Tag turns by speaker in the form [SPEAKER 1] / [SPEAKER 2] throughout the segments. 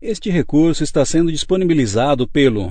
[SPEAKER 1] Este recurso está sendo disponibilizado pelo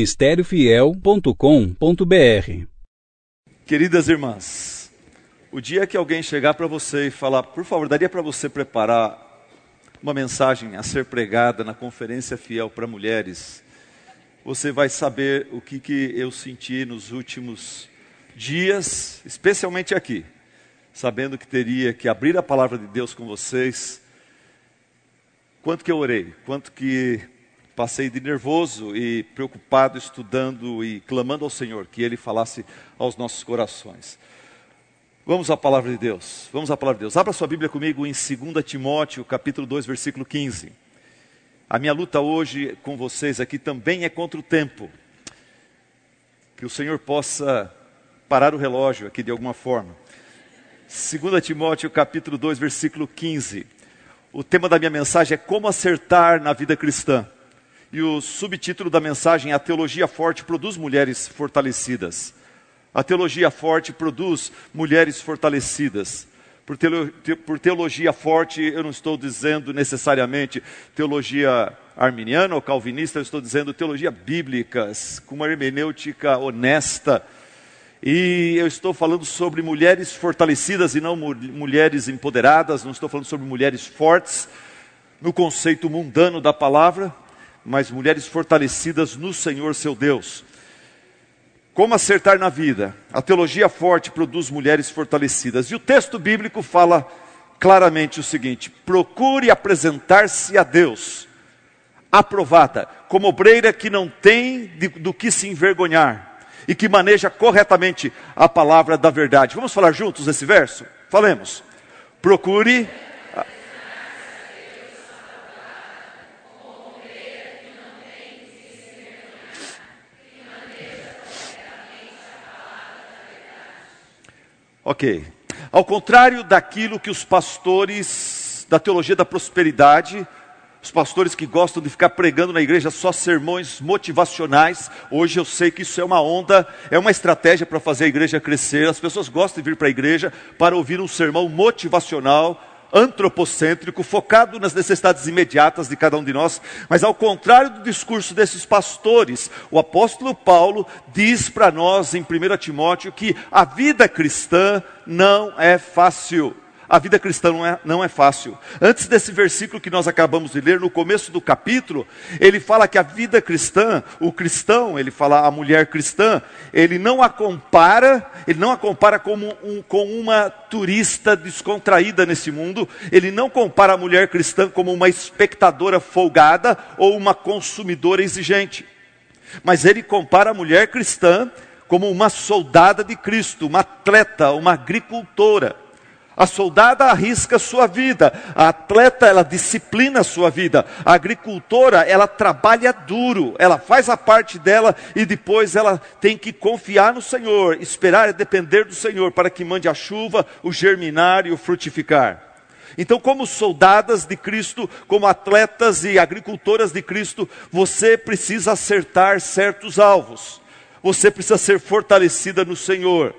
[SPEAKER 1] ministériofiel.com.br.
[SPEAKER 2] Queridas irmãs, o dia que alguém chegar para você e falar, por favor, daria para você preparar uma mensagem a ser pregada na Conferência Fiel para mulheres, você vai saber o que eu senti nos últimos dias, especialmente aqui, sabendo que teria que abrir a palavra de Deus com vocês. Quanto que eu orei, quanto que passei de nervoso e preocupado, estudando e clamando ao Senhor, que Ele falasse aos nossos corações. Vamos à palavra de Deus, vamos à palavra de Deus. Abra sua Bíblia comigo em 2 Timóteo, capítulo 2, versículo 15. A minha luta hoje com vocês aqui também é contra o tempo. Que o Senhor possa parar o relógio aqui de alguma forma. 2 Timóteo, capítulo 2, versículo 15. O tema da minha mensagem é como acertar na vida cristã. E o subtítulo da mensagem é A Teologia Forte Produz Mulheres Fortalecidas. A teologia forte produz mulheres fortalecidas. Por teologia forte, eu não estou dizendo necessariamente teologia arminiana ou calvinista, eu estou dizendo teologia bíblica, com uma hermenêutica honesta. E eu estou falando sobre mulheres fortalecidas e não mulheres empoderadas, não estou falando sobre mulheres fortes, no conceito mundano da palavra, mas mulheres fortalecidas no Senhor seu Deus. Como acertar na vida? A teologia forte produz mulheres fortalecidas. E o texto bíblico fala claramente o seguinte: procure apresentar-se a Deus, aprovada, como obreira que não tem do que se envergonhar, e que maneja corretamente a palavra da verdade. Vamos falar juntos esse verso? Falemos. Procure. Ok. Ao contrário daquilo que os pastores da teologia da prosperidade, os pastores que gostam de ficar pregando na igreja só sermões motivacionais, hoje eu sei que isso é uma onda, é uma estratégia para fazer a igreja crescer. As pessoas gostam de vir para a igreja para ouvir um sermão motivacional, antropocêntrico, focado nas necessidades imediatas de cada um de nós. Mas ao contrário do discurso desses pastores, o apóstolo Paulo diz para nós em 1 Timóteo que a vida cristã não é fácil. A vida cristã não é fácil. Antes desse versículo que nós acabamos de ler, no começo do capítulo, ele fala que a vida cristã, o cristão, ele fala a mulher cristã, ele não a compara com uma turista descontraída nesse mundo, ele não compara a mulher cristã como uma espectadora folgada ou uma consumidora exigente. Mas ele compara a mulher cristã como uma soldada de Cristo, uma atleta, uma agricultora. A soldada arrisca a sua vida, a atleta ela disciplina a sua vida, a agricultora ela trabalha duro, ela faz a parte dela e depois ela tem que confiar no Senhor, esperar e depender do Senhor para que mande a chuva, o germinar e o frutificar. Então, como soldadas de Cristo, como atletas e agricultoras de Cristo, você precisa acertar certos alvos, você precisa ser fortalecida no Senhor.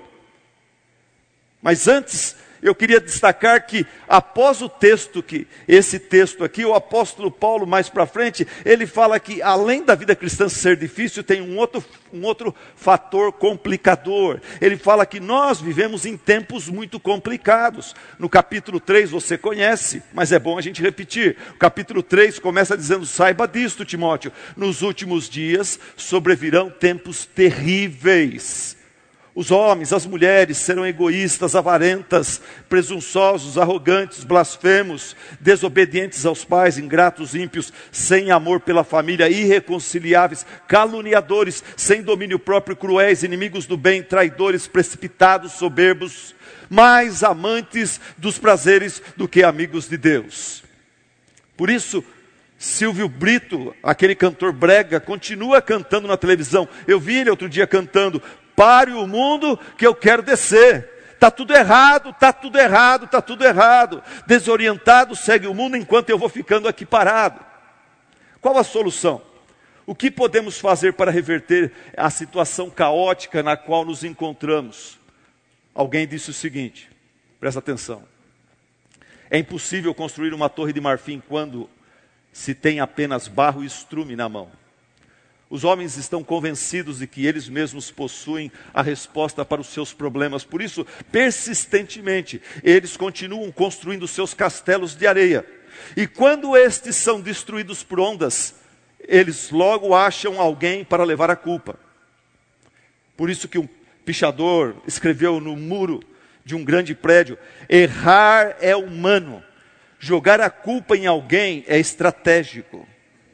[SPEAKER 2] Mas antes, eu queria destacar que após esse texto aqui, o apóstolo Paulo mais para frente, ele fala que além da vida cristã ser difícil, tem um outro fator complicador. Ele fala que nós vivemos em tempos muito complicados. No capítulo 3 você conhece, mas é bom a gente repetir. O capítulo 3 começa dizendo, saiba disto, Timóteo, nos últimos dias sobrevirão tempos terríveis. Os homens, as mulheres serão egoístas, avarentas, presunçosos, arrogantes, blasfemos, desobedientes aos pais, ingratos, ímpios, sem amor pela família, irreconciliáveis, caluniadores, sem domínio próprio, cruéis, inimigos do bem, traidores, precipitados, soberbos, mais amantes dos prazeres do que amigos de Deus. Por isso, Silvio Brito, aquele cantor brega, continua cantando na televisão. Eu vi ele outro dia cantando, pare o mundo que eu quero descer. Está tudo errado, está tudo errado, está tudo errado. Desorientado segue o mundo enquanto eu vou ficando aqui parado. Qual a solução? O que podemos fazer para reverter a situação caótica na qual nos encontramos? Alguém disse o seguinte, presta atenção. É impossível construir uma torre de marfim quando se tem apenas barro e estrume na mão. Os homens estão convencidos de que eles mesmos possuem a resposta para os seus problemas. Por isso, persistentemente, eles continuam construindo seus castelos de areia. E quando estes são destruídos por ondas, eles logo acham alguém para levar a culpa. Por isso que um pichador escreveu no muro de um grande prédio: errar é humano, jogar a culpa em alguém é estratégico.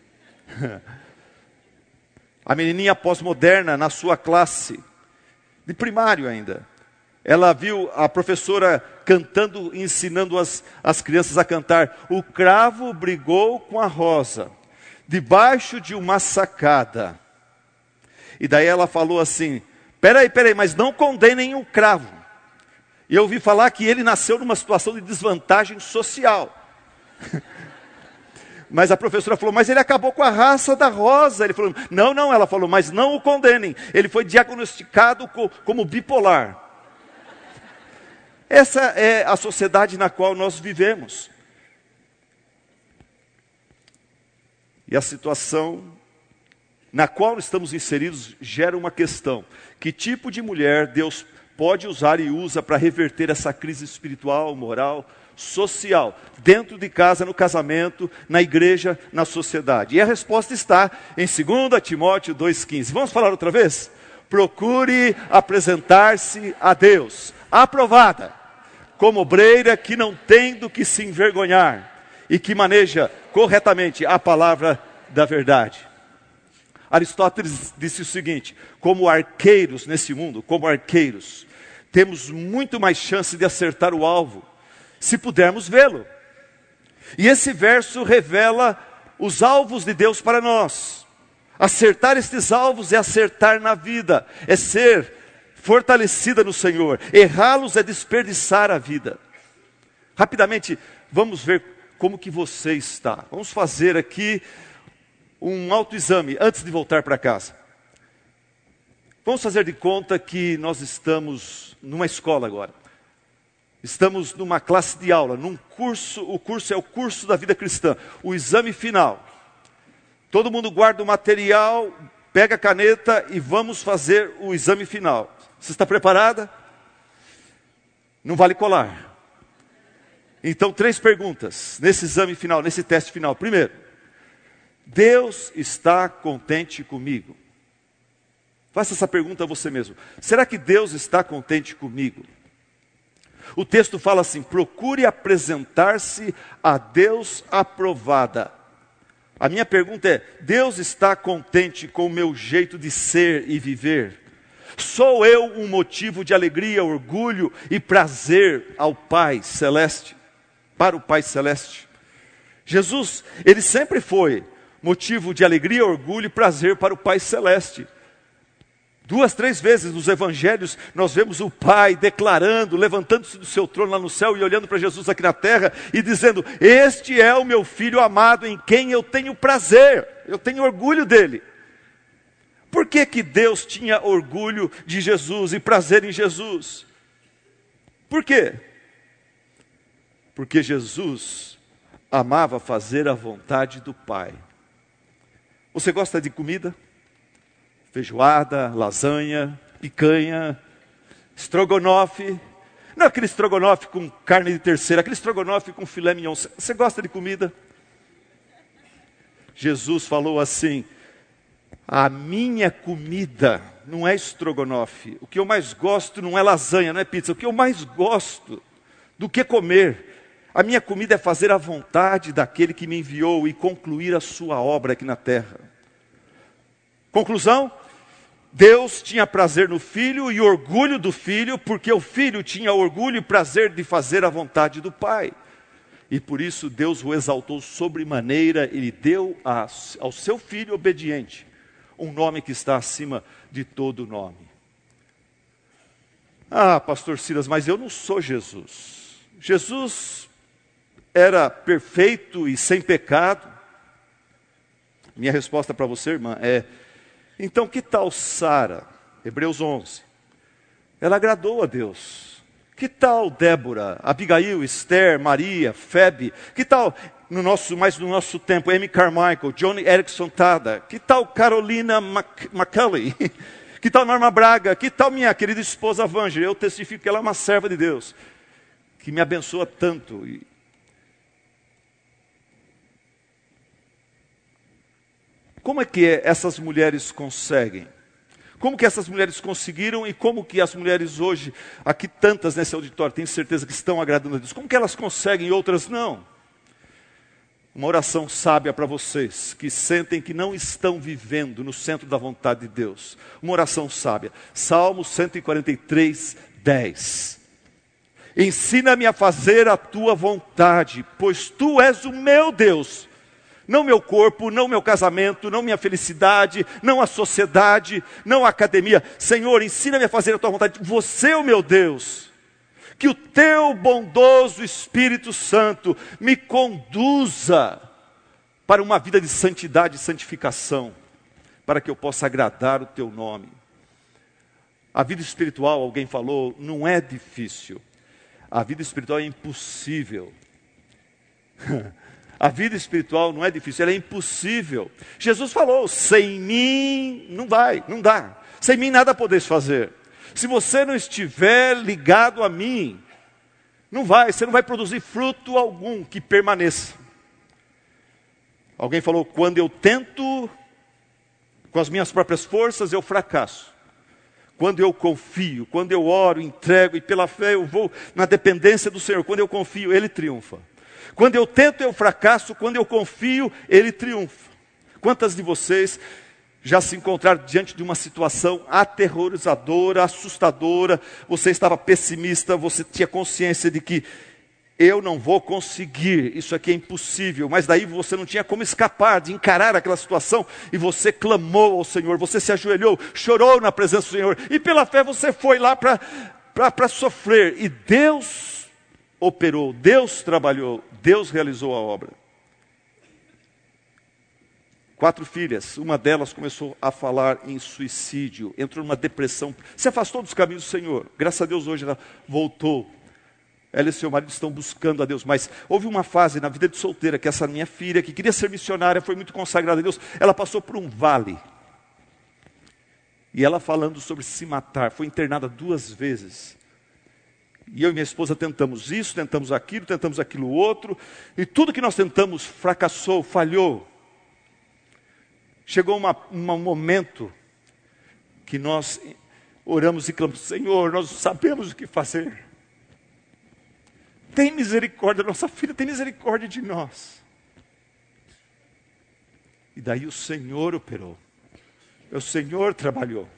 [SPEAKER 2] A menininha pós-moderna, na sua classe, de primário ainda, ela viu a professora cantando, ensinando as crianças a cantar: o cravo brigou com a rosa, debaixo de uma sacada. E daí ela falou assim: peraí, mas não condenem o cravo. E eu ouvi falar que ele nasceu numa situação de desvantagem social. Mas a professora falou: mas ele acabou com a raça da rosa. Ele falou: não, ela falou: mas não o condenem. Ele foi diagnosticado como bipolar. Essa é a sociedade na qual nós vivemos. E a situação na qual estamos inseridos gera uma questão: que tipo de mulher Deus pode usar e usa para reverter essa crise espiritual, moral, social, dentro de casa, no casamento, na igreja, na sociedade? E a resposta está em 2 Timóteo 2,15. Vamos falar outra vez? Procure apresentar-se a Deus, aprovada, como obreira que não tem do que se envergonhar e que maneja corretamente a palavra da verdade. Aristóteles disse o seguinte: como arqueiros nesse mundo, temos muito mais chance de acertar o alvo se pudermos vê-lo. E esse verso revela os alvos de Deus para nós. Acertar estes alvos é acertar na vida, é ser fortalecida no Senhor. Errá-los é desperdiçar a vida. Rapidamente, vamos ver como que você está. Vamos fazer aqui um autoexame antes de voltar para casa. Vamos fazer de conta que nós estamos numa escola agora. Estamos numa classe de aula, num curso. O curso é o curso da vida cristã, o exame final. Todo mundo guarda o material, pega a caneta e vamos fazer o exame final. Você está preparada? Não vale colar. Então, 3 perguntas nesse exame final, nesse teste final. Primeiro: Deus está contente comigo? Faça essa pergunta a você mesmo. Será que Deus está contente comigo? O texto fala assim: procure apresentar-se a Deus aprovada. A minha pergunta é: Deus está contente com o meu jeito de ser e viver? Sou eu um motivo de alegria, orgulho e prazer ao Pai Celeste? Para o Pai Celeste? Jesus, ele sempre foi motivo de alegria, orgulho e prazer para o Pai Celeste. 2, 3 vezes nos evangelhos nós vemos o Pai declarando, levantando-se do seu trono lá no céu e olhando para Jesus aqui na terra e dizendo: este é o meu Filho amado em quem eu tenho prazer, eu tenho orgulho dele. Por que que Deus tinha orgulho de Jesus e prazer em Jesus? Por quê? Porque Jesus amava fazer a vontade do Pai. Você gosta de comida? Feijoada, lasanha, picanha, estrogonofe. Não aquele estrogonofe com carne de terceira, aquele estrogonofe com filé mignon. Você gosta de comida? Jesus falou assim: a minha comida não é estrogonofe. O que eu mais gosto não é lasanha, não é pizza. O que eu mais gosto do que comer, a minha comida é fazer a vontade daquele que me enviou e concluir a sua obra aqui na terra. Conclusão: Deus tinha prazer no Filho e orgulho do Filho, porque o Filho tinha orgulho e prazer de fazer a vontade do Pai. E por isso Deus o exaltou sobremaneira e lhe deu ao seu Filho obediente um nome que está acima de todo nome. Ah, pastor Silas, mas eu não sou Jesus. Jesus era perfeito e sem pecado. Minha resposta para você, irmã, é: então que tal Sara? Hebreus 11. Ela agradou a Deus. Que tal Débora, Abigail, Esther, Maria, Febe? Que tal, mais no nosso tempo, Amy Carmichael, Johnny Erickson Tada? Que tal Carolina McCulley? Que tal Norma Braga? Que tal minha querida esposa Vângela? Eu testifico que ela é uma serva de Deus, que me abençoa tanto. Como é que essas mulheres conseguem? Como que essas mulheres conseguiram e como que as mulheres hoje, aqui tantas nesse auditório, tenho certeza que estão agradando a Deus. Como que elas conseguem e outras não? Uma oração sábia para vocês que sentem que não estão vivendo no centro da vontade de Deus. Uma oração sábia. Salmo 143, 10. Ensina-me a fazer a tua vontade, pois tu és o meu Deus. Não meu corpo, não meu casamento, não minha felicidade, não a sociedade, não a academia. Senhor, ensina-me a fazer a tua vontade. Você é o meu Deus. Que o teu bondoso Espírito Santo me conduza para uma vida de santidade e santificação, para que eu possa agradar o teu nome. A vida espiritual, alguém falou, não é difícil. A vida espiritual é impossível. A vida espiritual não é difícil, ela é impossível. Jesus falou, sem mim não dá. Sem mim nada podeis fazer. Se você não estiver ligado a mim, você não vai produzir fruto algum que permaneça. Alguém falou, quando eu tento, com as minhas próprias forças, eu fracasso. Quando eu confio, quando eu oro, entrego e pela fé eu vou na dependência do Senhor. Quando eu confio, Ele triunfa. Quando eu tento, eu fracasso. Quando eu confio, Ele triunfa. Quantas de vocês já se encontraram diante de uma situação aterrorizadora, assustadora? Você estava pessimista, você tinha consciência de que eu não vou conseguir, isso aqui é impossível. Mas daí você não tinha como escapar de encarar aquela situação. E você clamou ao Senhor, você se ajoelhou, chorou na presença do Senhor. E pela fé você foi lá para sofrer. E Deus operou, Deus trabalhou, Deus realizou a obra. 4 filhas, uma delas começou a falar em suicídio, entrou numa depressão, se afastou dos caminhos do Senhor. Graças a Deus hoje ela voltou. Ela e seu marido estão buscando a Deus, mas houve uma fase na vida de solteira que essa minha filha, que queria ser missionária, foi muito consagrada a Deus, ela passou por um vale. E ela falando sobre se matar, foi internada 2 vezes. E eu e minha esposa tentamos isso, tentamos aquilo outro, e tudo que nós tentamos fracassou, falhou. Chegou um momento que nós oramos e clamamos, Senhor, nós sabemos o que fazer. Tem misericórdia da nossa filha, tem misericórdia de nós. E daí o Senhor operou, o Senhor trabalhou.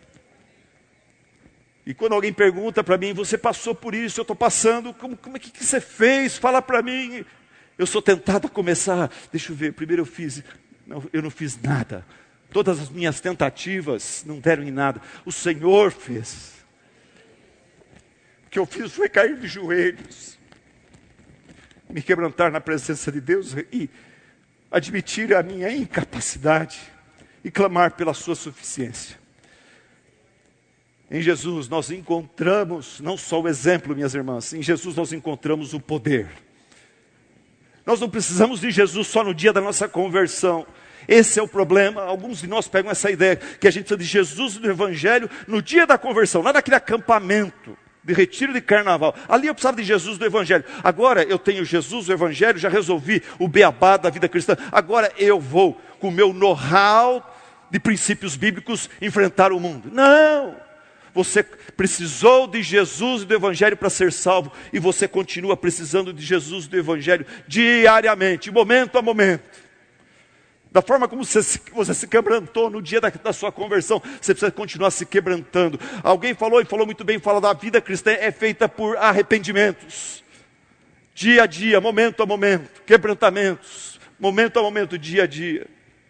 [SPEAKER 2] E quando alguém pergunta para mim, você passou por isso, eu estou passando, como é que você fez? Fala para mim. Eu sou tentado a começar, deixa eu ver, primeiro eu não fiz nada. Todas as minhas tentativas não deram em nada. O Senhor fez. O que eu fiz foi cair de joelhos, me quebrantar na presença de Deus e admitir a minha incapacidade e clamar pela sua suficiência. Em Jesus nós encontramos, não só o exemplo, minhas irmãs, em Jesus nós encontramos o poder. Nós não precisamos de Jesus só no dia da nossa conversão. Esse é o problema. Alguns de nós pegam essa ideia que a gente precisa de Jesus e do Evangelho no dia da conversão, lá naquele acampamento de retiro de carnaval. Ali eu precisava de Jesus do Evangelho. Agora eu tenho Jesus, o Evangelho, já resolvi o beabá da vida cristã. Agora eu vou, com o meu know-how de princípios bíblicos, enfrentar o mundo. Não! Você precisou de Jesus e do Evangelho para ser salvo. E você continua precisando de Jesus e do Evangelho diariamente, momento a momento. Da forma como você se quebrantou no dia da sua conversão, você precisa continuar se quebrantando. Alguém falou, e falou muito bem, fala da vida cristã é feita por arrependimentos. Dia a dia, momento a momento, quebrantamentos, momento a momento, dia a dia.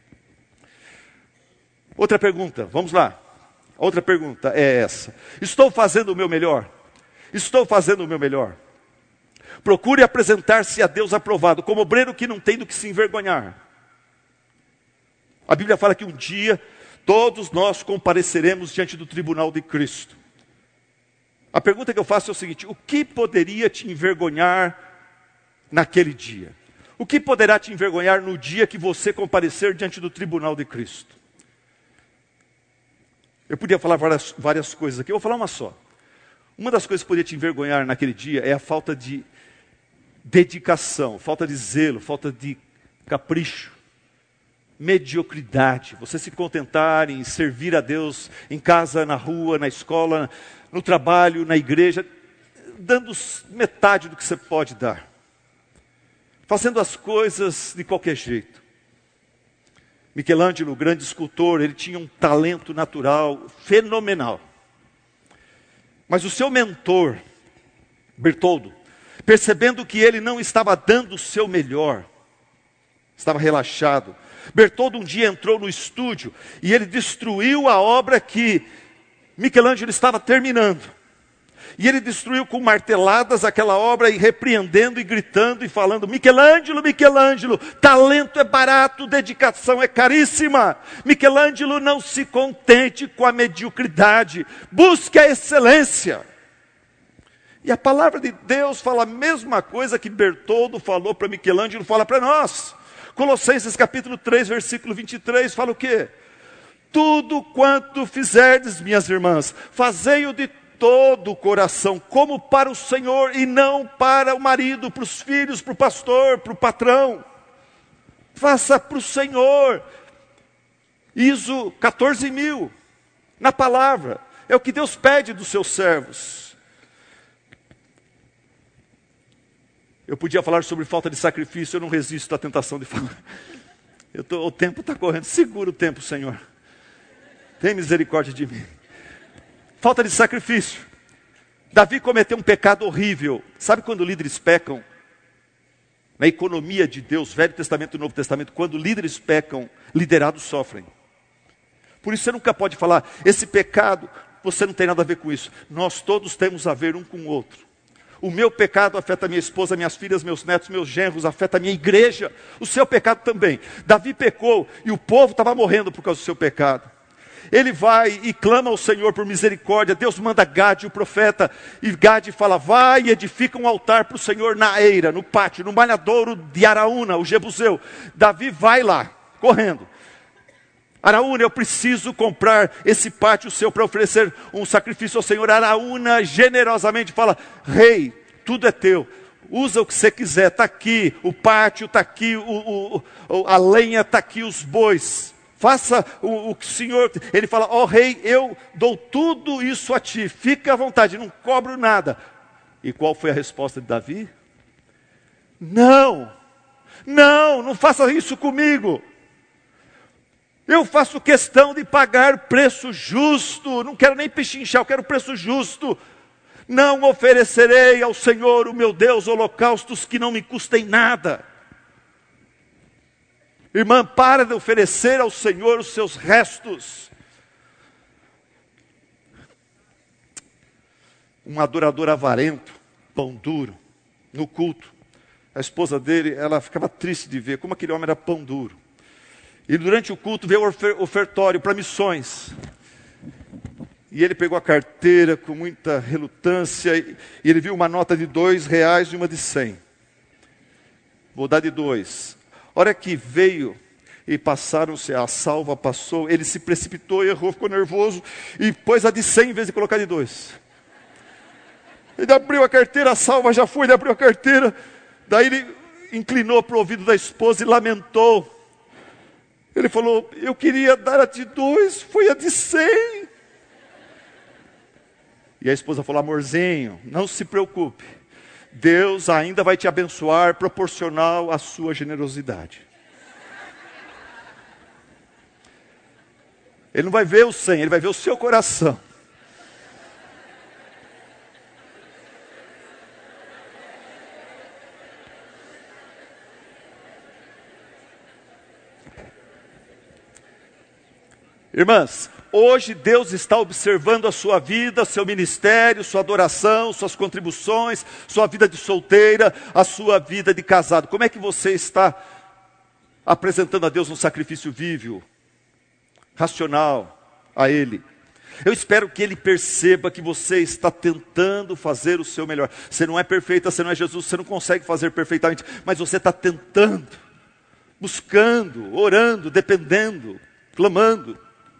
[SPEAKER 2] Outra pergunta, vamos lá. Outra pergunta é essa. Estou fazendo o meu melhor? Estou fazendo o meu melhor? Procure apresentar-se a Deus aprovado, como obreiro que não tem do que se envergonhar. A Bíblia fala que um dia todos nós compareceremos diante do tribunal de Cristo. A pergunta que eu faço é o seguinte: o que poderia te envergonhar naquele dia? O que poderá te envergonhar no dia que você comparecer diante do tribunal de Cristo? Eu podia falar várias coisas aqui, eu vou falar uma só. Uma das coisas que poderia te envergonhar naquele dia é a falta de dedicação, falta de zelo, falta de capricho, mediocridade. Você se contentar em servir a Deus em casa, na rua, na escola, no trabalho, na igreja, dando metade do que você pode dar. Fazendo as coisas de qualquer jeito. Michelangelo, o grande escultor, ele tinha um talento natural fenomenal. Mas o seu mentor, Bertoldo, percebendo que ele não estava dando o seu melhor, estava relaxado, Bertoldo um dia entrou no estúdio e ele destruiu a obra que Michelangelo estava terminando. E ele destruiu com marteladas aquela obra, e repreendendo e gritando e falando: Michelangelo, Michelangelo, talento é barato, dedicação é caríssima. Michelangelo, não se contente com a mediocridade, busque a excelência. E a palavra de Deus fala a mesma coisa que Bertoldo falou para Michelangelo, fala para nós. Colossenses capítulo 3, versículo 23, fala o quê? Tudo quanto fizerdes, minhas irmãs, fazei-o de todo o coração, como para o Senhor e não para o marido, para os filhos, para o pastor, para o patrão. Faça para o Senhor. ISO 14.000, na palavra. É o que Deus pede dos seus servos. Eu podia falar sobre falta de sacrifício, eu não resisto à tentação de falar. O tempo está correndo, segura o tempo, Senhor. Tem misericórdia de mim. Falta de sacrifício. Davi cometeu um pecado horrível. Sabe quando líderes pecam? Na economia de Deus, Velho Testamento e Novo Testamento, quando líderes pecam, liderados sofrem. Por isso você nunca pode falar, esse pecado, você não tem nada a ver com isso. Nós todos temos a ver um com o outro. O meu pecado afeta minha esposa, minhas filhas, meus netos, meus genros, afeta a minha igreja. O seu pecado também. Davi pecou e o povo estava morrendo por causa do seu pecado. Ele vai e clama ao Senhor por misericórdia. Deus manda Gade, o profeta, e Gade fala: vai e edifica um altar para o Senhor na eira, no pátio, no malhadouro de Araúna, o Jebuseu. Davi vai lá, correndo. Araúna, eu preciso comprar esse pátio seu para oferecer um sacrifício ao Senhor. Araúna generosamente fala: rei, tudo é teu. Usa o que você quiser, está aqui, o pátio está aqui, a lenha está aqui, os bois. Faça o que o Senhor... Ele fala: ó rei, eu dou tudo isso a ti, fica à vontade, não cobro nada. E qual foi a resposta de Davi? Não, não faça isso comigo. Eu faço questão de pagar preço justo, não quero nem pechinchar, eu quero preço justo. Não oferecerei ao Senhor, o meu Deus, holocaustos que não me custem nada. Irmã, para de oferecer ao Senhor os seus restos. Um adorador avarento, pão duro, no culto. A esposa dele, ela ficava triste de ver como aquele homem era pão duro. E durante o culto veio o ofertório para missões. E ele pegou a carteira com muita relutância, e ele viu uma nota de R$2 e uma de 100. Vou dar de 2. Hora que veio e passaram-se, a salva passou, ele se precipitou, errou, ficou nervoso e pôs a de 100 em vez de colocar de 2. Ele abriu a carteira, a salva já foi, ele abriu a carteira, daí ele inclinou para o ouvido da esposa e lamentou. Ele falou: eu queria dar a de 2, foi a de 100. E a esposa falou: amorzinho, não se preocupe. Deus ainda vai te abençoar proporcional à sua generosidade. Ele não vai ver o 100, ele vai ver o seu coração. Irmãs, hoje Deus está observando a sua vida, seu ministério, sua adoração, suas contribuições, sua vida de solteira, a sua vida de casado. Como é que você está apresentando a Deus um sacrifício vivo, racional a Ele? Eu espero que ele perceba que você está tentando fazer o seu melhor. Você não é perfeita, você não é Jesus, você não consegue fazer perfeitamente, mas você está tentando, buscando, orando, dependendo, clamando.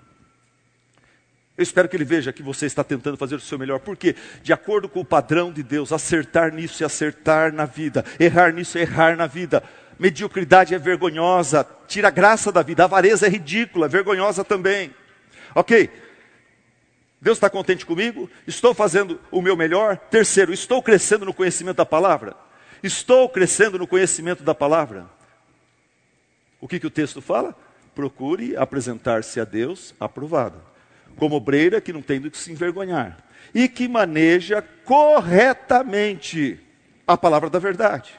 [SPEAKER 2] Eu espero que ele veja que você está tentando fazer o seu melhor, porque de acordo com o padrão de Deus, acertar nisso é acertar na vida, errar nisso é errar na vida. Mediocridade é vergonhosa, tira a graça da vida, a avareza é ridícula, é vergonhosa também. Ok, Deus está contente comigo? Estou fazendo o meu melhor? Terceiro, estou crescendo no conhecimento da palavra? Estou crescendo no conhecimento da palavra? O que o texto fala? Procure apresentar-se a Deus aprovado, como obreira que não tem do que se envergonhar, e que maneja corretamente a palavra da verdade.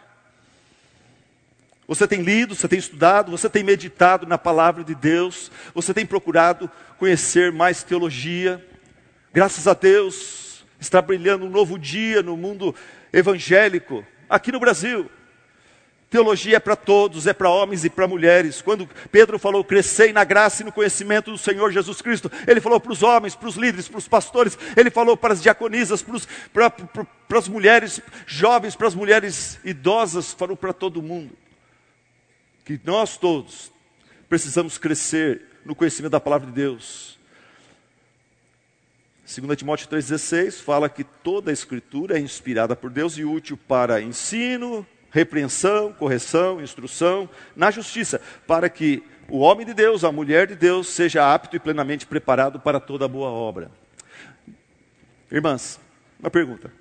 [SPEAKER 2] Você tem lido, você tem estudado, você tem meditado na palavra de Deus, você tem procurado conhecer mais teologia. Graças a Deus, está brilhando um novo dia no mundo evangélico, aqui no Brasil. Teologia é para todos, é para homens e para mulheres. Quando Pedro falou, crescei na graça e no conhecimento do Senhor Jesus Cristo, ele falou para os homens, para os líderes, para os pastores, ele falou para as diaconisas, para as mulheres jovens, para as mulheres idosas, falou para todo mundo. Que nós todos precisamos crescer no conhecimento da palavra de Deus. 2 Timóteo 3,16 fala que toda a escritura é inspirada por Deus e útil para ensino, repreensão, correção, instrução, na justiça, para que o homem de Deus, a mulher de Deus, seja apto e plenamente preparado para toda boa obra. Irmãs, uma pergunta.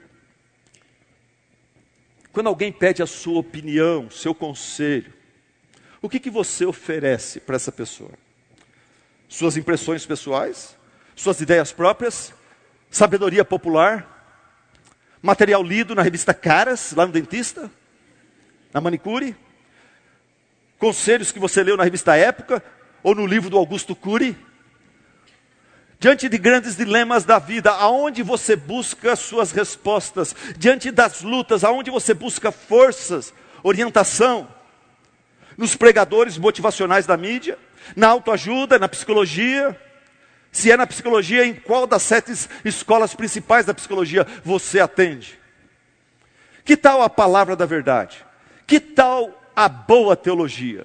[SPEAKER 2] Quando alguém pede a sua opinião, seu conselho, o que você oferece para essa pessoa? Suas impressões pessoais? Suas ideias próprias? Sabedoria popular? Material lido na revista Caras, lá no dentista? Na manicure? Conselhos que você leu na revista Época? Ou no livro do Augusto Cury? Diante de grandes dilemas da vida, aonde você busca suas respostas? Diante das lutas, aonde você busca forças, orientação? Nos pregadores motivacionais da mídia? Na autoajuda, na psicologia? Se é na psicologia, em qual das 7 escolas principais da psicologia você atende? Que tal a palavra da verdade? Que tal a boa teologia?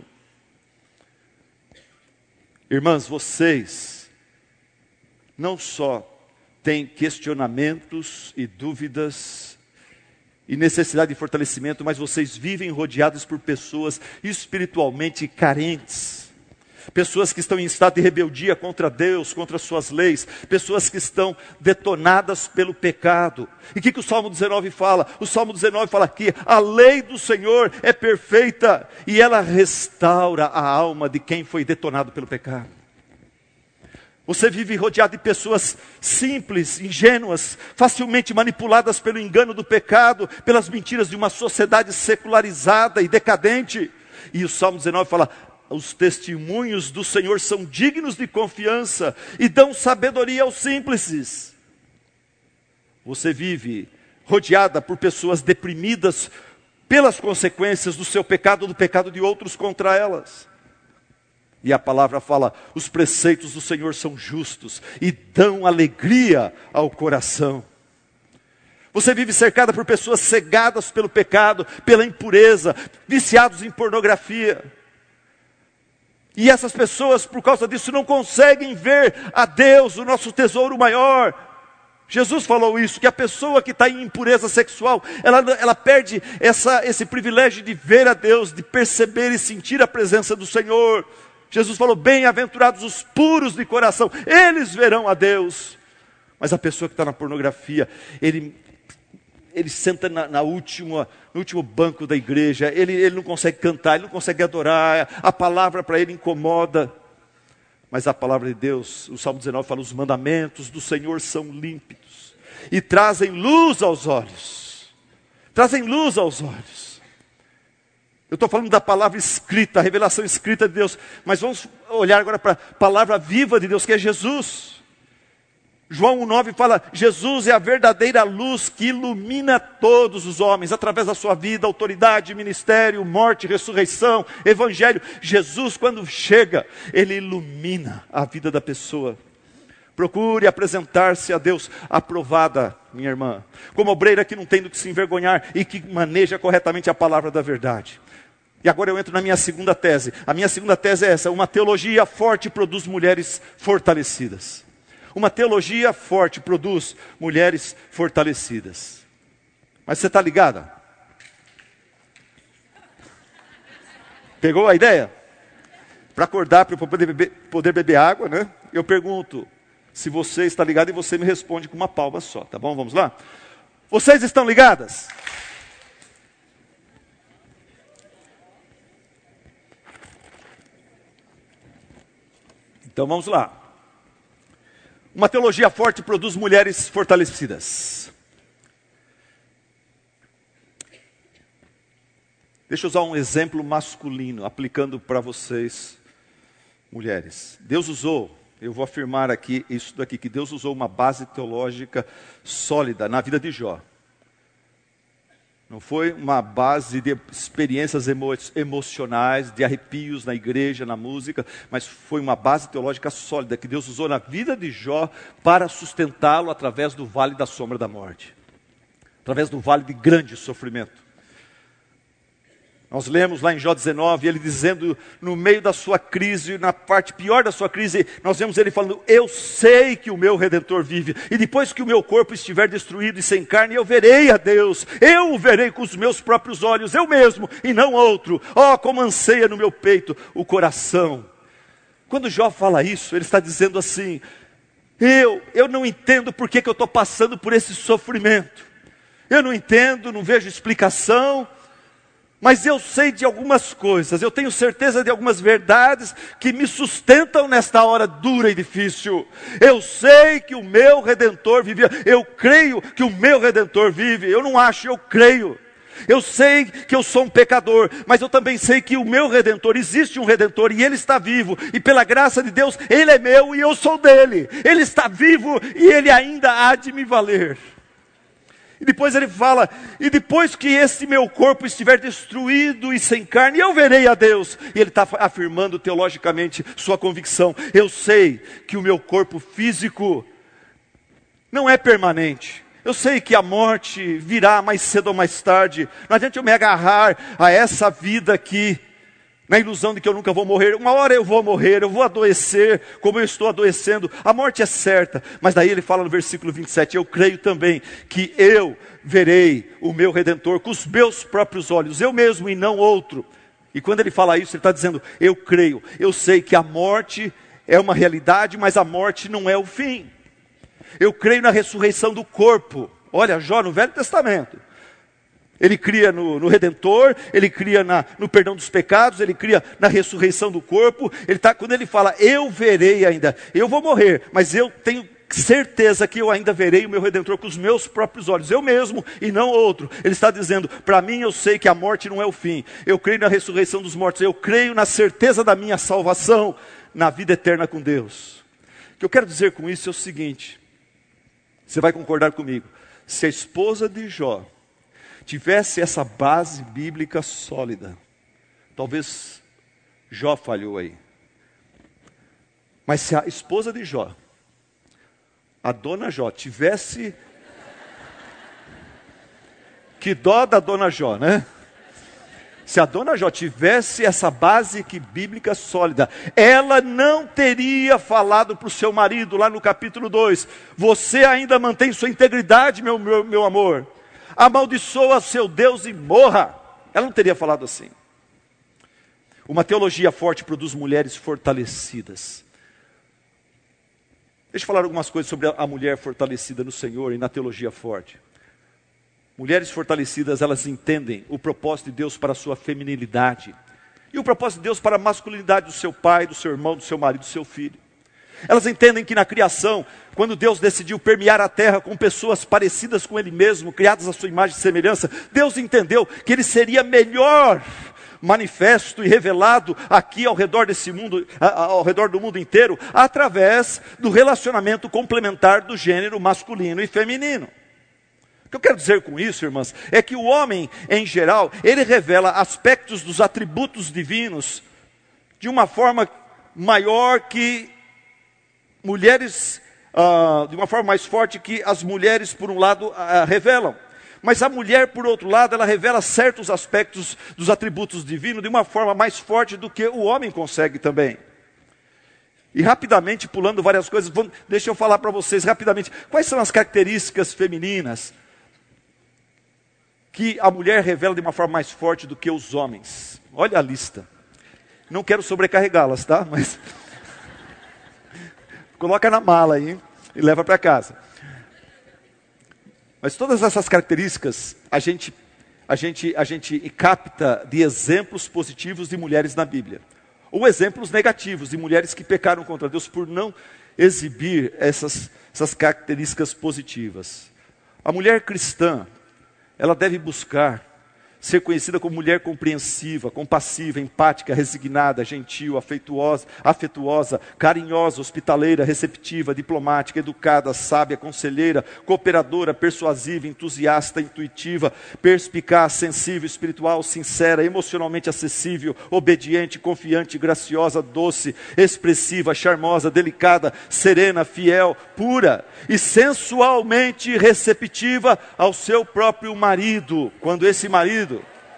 [SPEAKER 2] Irmãs, vocês não só têm questionamentos e dúvidas e necessidade de fortalecimento, mas vocês vivem rodeados por pessoas espiritualmente carentes. Pessoas que estão em estado de rebeldia contra Deus, contra suas leis. Pessoas que estão detonadas pelo pecado. E o que o Salmo 19 fala? O Salmo 19 fala que a lei do Senhor é perfeita e ela restaura a alma de quem foi detonado pelo pecado. Você vive rodeado de pessoas simples, ingênuas, facilmente manipuladas pelo engano do pecado, pelas mentiras de uma sociedade secularizada e decadente. E o Salmo 19 fala, os testemunhos do Senhor são dignos de confiança e dão sabedoria aos simples. Você vive rodeada por pessoas deprimidas pelas consequências do seu pecado, do pecado de outros contra elas. E a palavra fala, os preceitos do Senhor são justos e dão alegria ao coração. Você vive cercada por pessoas cegadas pelo pecado, pela impureza, viciados em pornografia. E essas pessoas, por causa disso, não conseguem ver a Deus, o nosso tesouro maior. Jesus falou isso, que a pessoa que está em impureza sexual, ela perde esse privilégio de ver a Deus, de perceber e sentir a presença do Senhor. Jesus falou, bem-aventurados os puros de coração, eles verão a Deus. Mas a pessoa que está na pornografia, ele senta no último banco da igreja, ele não consegue cantar, ele não consegue adorar, a palavra para ele incomoda. Mas a palavra de Deus, o Salmo 19 fala, os mandamentos do Senhor são límpidos e trazem luz aos olhos. Trazem luz aos olhos. Eu estou falando da palavra escrita, a revelação escrita de Deus. Mas vamos olhar agora para a palavra viva de Deus, que é Jesus. João 1,9 fala, Jesus é a verdadeira luz que ilumina todos os homens, através da sua vida, autoridade, ministério, morte, ressurreição, evangelho. Jesus, quando chega, ele ilumina a vida da pessoa. Procure apresentar-se a Deus aprovada, minha irmã, como obreira que não tem do que se envergonhar e que maneja corretamente a palavra da verdade. E agora eu entro na minha segunda tese. A minha segunda tese é essa: uma teologia forte produz mulheres fortalecidas. Uma teologia forte produz mulheres fortalecidas. Mas você está ligada? Pegou a ideia? Para acordar, para eu poder beber água, né? Eu pergunto se você está ligado e você me responde com uma palma só, tá bom? Vamos lá? Vocês estão ligadas? Então vamos lá. Uma teologia forte produz mulheres fortalecidas. Deixa eu usar um exemplo masculino, aplicando para vocês, mulheres. Deus usou, eu vou afirmar aqui isso daqui, que Deus usou uma base teológica sólida na vida de Jó. Não foi uma base de experiências emocionais, de arrepios na igreja, na música, mas foi uma base teológica sólida que Deus usou na vida de Jó para sustentá-lo através do vale da sombra da morte, através do vale de grande sofrimento. Nós lemos lá em Jó 19, ele dizendo, no meio da sua crise, na parte pior da sua crise, nós vemos ele falando: eu sei que o meu Redentor vive, e depois que o meu corpo estiver destruído e sem carne, eu verei a Deus, eu o verei com os meus próprios olhos, eu mesmo, e não outro. Oh, como anseia no meu peito o coração. Quando Jó fala isso, ele está dizendo assim: eu não entendo por que eu estou passando por esse sofrimento. Eu não entendo, não vejo explicação. Mas eu sei de algumas coisas, eu tenho certeza de algumas verdades que me sustentam nesta hora dura e difícil. Eu sei que o meu Redentor vive, eu creio que o meu Redentor vive, eu não acho, eu creio. Eu sei que eu sou um pecador, mas eu também sei que o meu Redentor, existe um Redentor e Ele está vivo. E pela graça de Deus, Ele é meu e eu sou dele. Ele está vivo e Ele ainda há de me valer. E depois ele fala: e depois que esse meu corpo estiver destruído e sem carne, eu verei a Deus. E ele está afirmando teologicamente sua convicção. Eu sei que o meu corpo físico não é permanente. Eu sei que a morte virá mais cedo ou mais tarde. Não adianta eu me agarrar a essa vida aqui, na ilusão de que eu nunca vou morrer. Uma hora eu vou morrer, eu vou adoecer, como eu estou adoecendo. A morte é certa. Mas daí ele fala no versículo 27, eu creio também que eu verei o meu Redentor com os meus próprios olhos, eu mesmo e não outro. E quando ele fala isso, ele está dizendo, eu creio, eu sei que a morte é uma realidade, mas a morte não é o fim. Eu creio na ressurreição do corpo. Olha, Jó no Velho Testamento. Ele cria no Redentor, ele cria no perdão dos pecados, ele cria na ressurreição do corpo. Quando ele fala, eu verei ainda, eu vou morrer, mas eu tenho certeza que eu ainda verei o meu Redentor com os meus próprios olhos, eu mesmo e não outro. Ele está dizendo, para mim eu sei que a morte não é o fim. Eu creio na ressurreição dos mortos, eu creio na certeza da minha salvação, na vida eterna com Deus. O que eu quero dizer com isso é o seguinte, você vai concordar comigo, se a esposa de Jó tivesse essa base bíblica sólida, talvez Jó falhou aí. Mas se a esposa de Jó, a dona Jó, tivesse... Que dó da dona Jó, né? Se a dona Jó tivesse essa base bíblica sólida, ela não teria falado para o seu marido lá no capítulo 2, você ainda mantém sua integridade, meu amor. Amaldiçoa seu Deus e morra. Ela não teria falado assim. Uma teologia forte produz mulheres fortalecidas. Deixa eu falar algumas coisas sobre a mulher fortalecida no Senhor e na teologia forte. Mulheres fortalecidas, elas entendem o propósito de Deus para a sua feminilidade. E o propósito de Deus para a masculinidade do seu pai, do seu irmão, do seu marido, do seu filho. Elas entendem que na criação, quando Deus decidiu permear a terra com pessoas parecidas com Ele mesmo, criadas à sua imagem e semelhança, Deus entendeu que Ele seria melhor manifesto e revelado aqui ao redor desse mundo, ao redor do mundo inteiro, através do relacionamento complementar do gênero masculino e feminino. O que eu quero dizer com isso, irmãs, é que o homem, em geral, ele revela aspectos dos atributos divinos de uma forma maior que mulheres de uma forma mais forte que as mulheres, por um lado, revelam. Mas a mulher, por outro lado, ela revela certos aspectos dos atributos divinos de uma forma mais forte do que o homem consegue também. E rapidamente, pulando várias coisas, deixa eu falar para vocês rapidamente, quais são as características femininas que a mulher revela de uma forma mais forte do que os homens? Olha a lista. Não quero sobrecarregá-las, tá? Mas coloca na mala aí e leva para casa. Mas todas essas características a gente capta de exemplos positivos de mulheres na Bíblia. Ou exemplos negativos de mulheres que pecaram contra Deus por não exibir essas características positivas. A mulher cristã, ela deve buscar ser conhecida como mulher compreensiva, compassiva, empática, resignada, gentil, afetuosa, carinhosa, hospitaleira, receptiva, diplomática, educada, sábia, conselheira, cooperadora, persuasiva, entusiasta, intuitiva, perspicaz, sensível, espiritual, sincera, emocionalmente acessível, obediente, confiante, graciosa, doce, expressiva, charmosa, delicada, serena, fiel, pura e sensualmente receptiva ao seu próprio marido, quando esse marido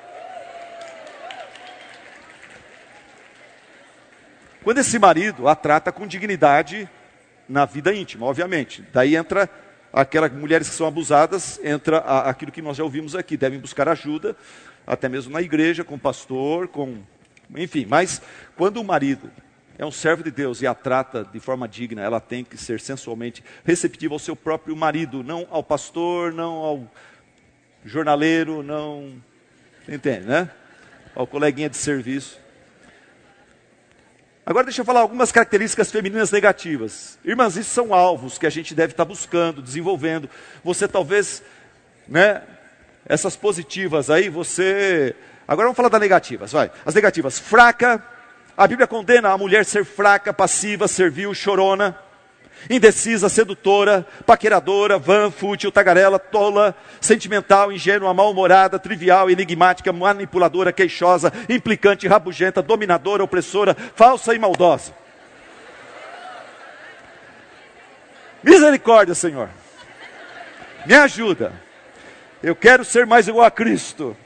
[SPEAKER 2] a trata com dignidade na vida íntima, obviamente. Daí entra aquelas mulheres que são abusadas, entra aquilo que nós já ouvimos aqui, devem buscar ajuda, até mesmo na igreja, com o pastor, enfim. Mas quando o marido é um servo de Deus e a trata de forma digna, ela tem que ser sensualmente receptiva ao seu próprio marido, não ao pastor, não ao jornaleiro, não... Entende, né? Ao coleguinha de serviço. Agora deixa eu falar algumas características femininas negativas. Irmãs, isso são alvos que a gente deve estar buscando, desenvolvendo. Você talvez, né? Essas positivas aí, você... Agora vamos falar das negativas, vai. As negativas, fraca. A Bíblia condena a mulher ser fraca, passiva, servil, chorona, indecisa, sedutora, paqueradora, vã, fútil, tagarela, tola, sentimental, ingênua, mal-humorada, trivial, enigmática, manipuladora, queixosa, implicante, rabugenta, dominadora, opressora, falsa e maldosa. Misericórdia, Senhor. Me ajuda. Eu quero ser mais igual a Cristo.